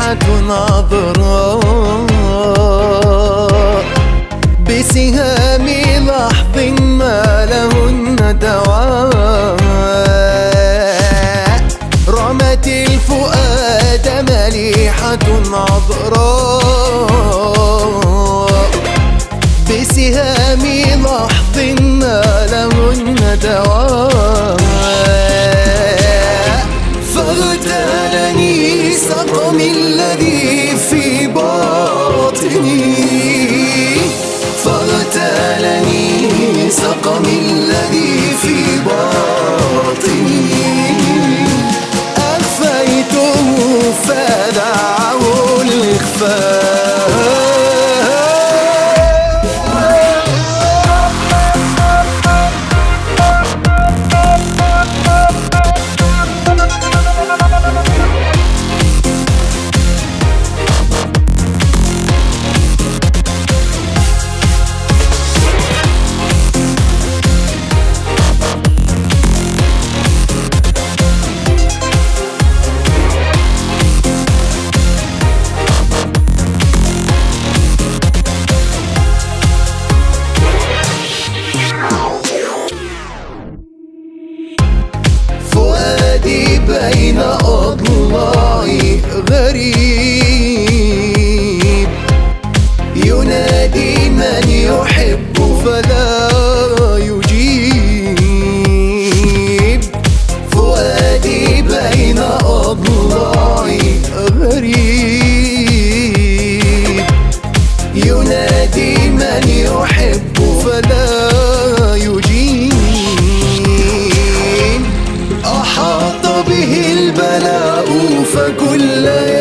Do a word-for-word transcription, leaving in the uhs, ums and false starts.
مليحة عذراء بسهام لحظ ما لهن دواء رمت الفؤاد مليحة عذراء بسهام لحظ ما لهن دواء فاغتالني سقمي الذي في باطني فاغتالني سقمي الذي في باطني أخفيته فدعه الإخفاء بين أضلاعي غريب ينادي من يحب فلا يجيب فؤادي بين أضلاعي غريب ينادي من يحب فلا يجيب أحاط به البلاء فكل